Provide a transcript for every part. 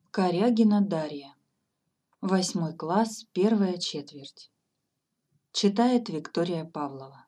Корягина Дарья. 8 класс, 1 четверть. Читает Виктория Павлова.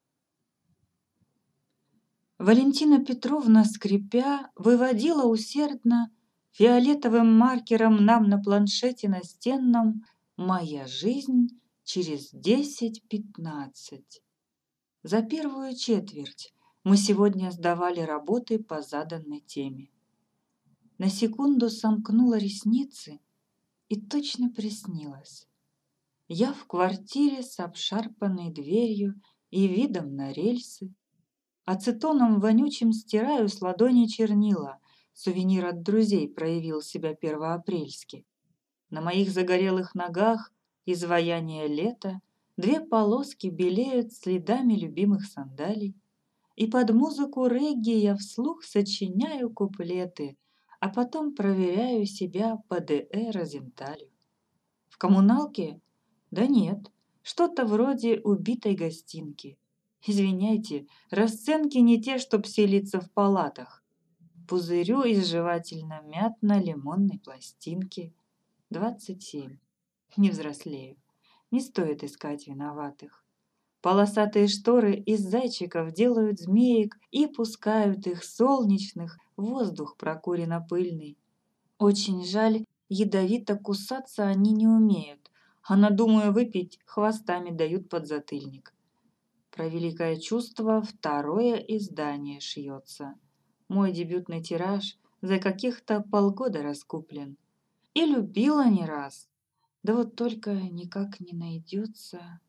Валентина Петровна, скрипя, выводила усердно фиолетовым маркером нам на планшете настенном «Моя жизнь через 10-15». За 1 четверть мы сегодня сдавали работы по заданной теме. На секунду сомкнула ресницы и точно приснилось. Я в квартире с обшарпанной дверью и видом на рельсы. Ацетоном вонючим стираю с ладони чернила. Сувенир от друзей проявил себя первоапрельски. На моих загорелых ногах изваяние лета, 2 полоски белеют следами любимых сандалий. И под музыку регги я вслух сочиняю куплеты, а потом проверяю себя по Д.Э. Розенталю. В коммуналке? Да нет, что-то вроде убитой гостинки. Извиняйте, расценки не те, чтоб селиться в палатах. Пузырю из жевательно-мятно-лимонной пластинки. 27. Не взрослею. Не стоит искать виноватых. Полосатые шторы из зайчиков делают змеек и пускают их солнечных в воздух прокурено-пыльный. Очень жаль, ядовито кусаться они не умеют, а надумаю выпить, хвостами дают подзатыльник. Про великое чувство 2 издание шьется. Мой дебютный тираж за каких-то полгода раскуплен. И любила не раз. Да вот только никак не найдется.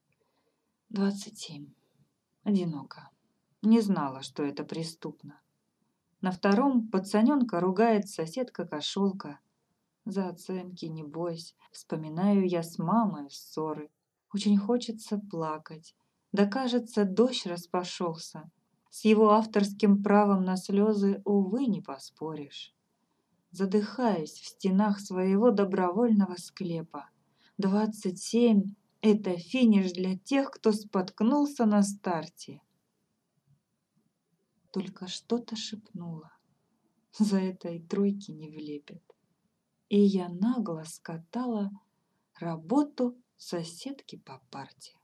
27. Одиноко. Не знала, что это преступно. На 2 пацаненка ругает соседка-кошелка. За оценки не бойся. Вспоминаю я с мамой ссоры. Очень хочется плакать. Да кажется, дождь распошелся. С его авторским правом на слезы, увы, не поспоришь. Задыхаюсь в стенах своего добровольного склепа. 27 – это финиш для тех, кто споткнулся на старте. Только что-то шепнула. За этой тройки не влепят. И я нагло скатала работу соседки по парте.